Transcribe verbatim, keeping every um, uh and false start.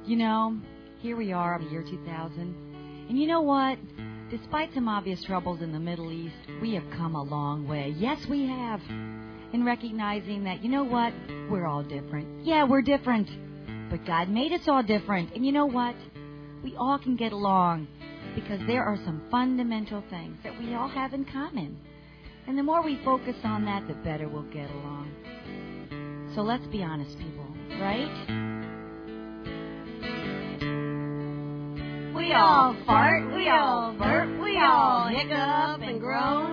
You know, here we are in the year two thousand. And you know what? Despite some obvious troubles in the Middle East, we have come a long way. Yes, we have. In recognizing that, you know what? We're all different. Yeah, we're different. But God made us all different. And you know what? We all can get along because there are some fundamental things that we all have in common. And the more we focus on that, the better we'll get along. So let's be honest, people, right? We all fart, we all burp, we all hiccup and groan.